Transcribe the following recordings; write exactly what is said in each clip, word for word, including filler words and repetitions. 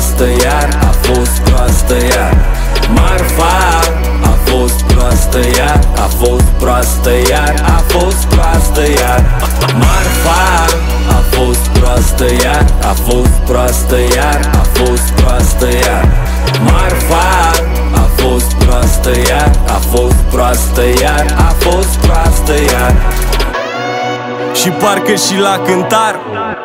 proastă iar, a fost proastă iar. Marfa a fost proastă iar, a fost proastă iar, a fost proastă iar. Marfa a fost proastă iar, a fost proastă iar, a fost proastă iar. Marfa a fost proastă iar, a fost proastă iar, a fost proastă iar. Și parcă și la cântar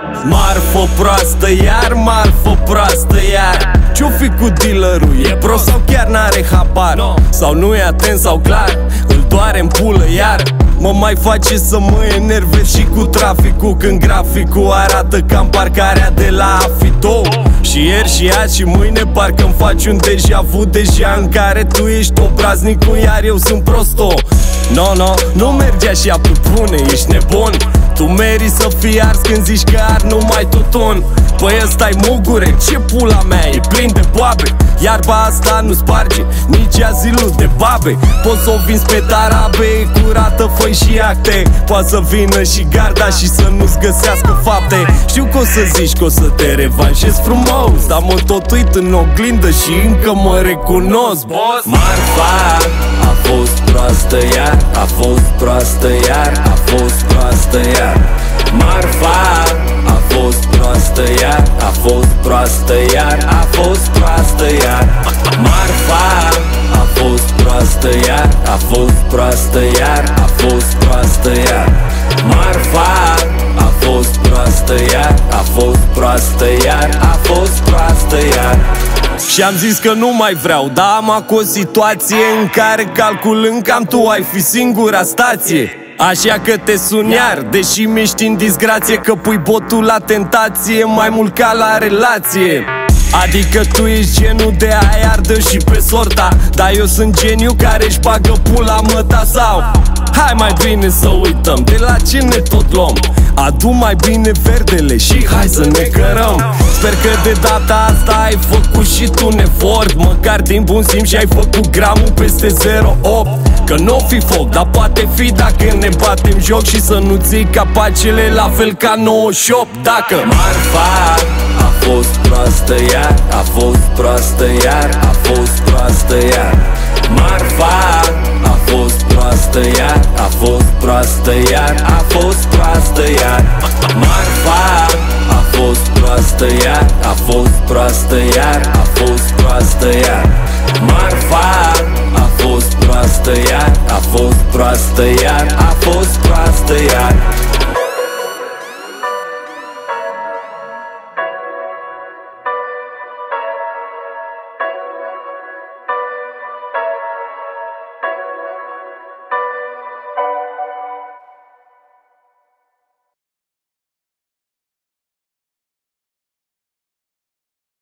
marfă proastă iar, marfă proastă iar. Ce-o fi cu dealerul? E prost sau chiar n-are habar? Sau nu e atent sau clar îl doare în pulă iar? Mă mai face să mă enervez și cu traficul, când graficul arată cam parcarea de la Afito. Și ieri și azi și mâine parcă-mi faci un deja vu, deja în care tu ești obraznicul iar eu sunt prosto. No, no, nu merge așa pe bune, ești nebun. Tu meriți să fii ars când zici că ar numai tutun. Păi ăsta-i mugure, ce pula mea, e plin de boabe. Iarba asta nu sparge, nici azilul de babe. Poți să o vinzi pe tarabe, e curată, fă și acte. Poate să vină și garda și să nu-ți găsească fapte. Știu că o să zici că o să te revanșezi frumos, dar mă tot uit în oglindă și încă mă recunosc, boss. Marfa a fost proastă iar, a fost proastă iar, a fost proastă iar. Marfa a fost proastă iar, a fost proastă iar, a fost proastă iar. Marfa a fost proastă iar, a fost proastă iar, a fost proastă iar. Marfa a fost proastă iar, a fost proastă iar, a fost proastă iar. Și am zis că nu mai vreau, dar am acum o situație în care calculând cam tu ai fi singura stație. Așa că te sun iar, deși mi-ești în disgrație, că pui botul la tentație mai mult ca la relație. Adică tu ești genul de aia ardă și pe sorta, dar eu sunt geniu care își bagă pula măta sau. Hai mai bine să uităm de la ce ne tot luăm, adu mai bine verdele și hai să ne cărăm. Sper că de data asta ai făcut și tu un efort, măcar din bun simț și ai făcut gramul peste zero virgulă opt. Că n-o fi foc, dar poate fi dacă ne batem joc și să nu ții capacele la fel ca nouăzeci și opt. Dacă marfa a fost proastă iar, a fost proastă iar, a fost proastă iar. Marfa a fost proastă iar, a fost proastă iar, a fost proastă iar. Marfa a fost proastă iar, a fost proastă iar, a fost proastă iar. Marfa a fost proastă iar, a fost proastă iar, a fost proastă iar.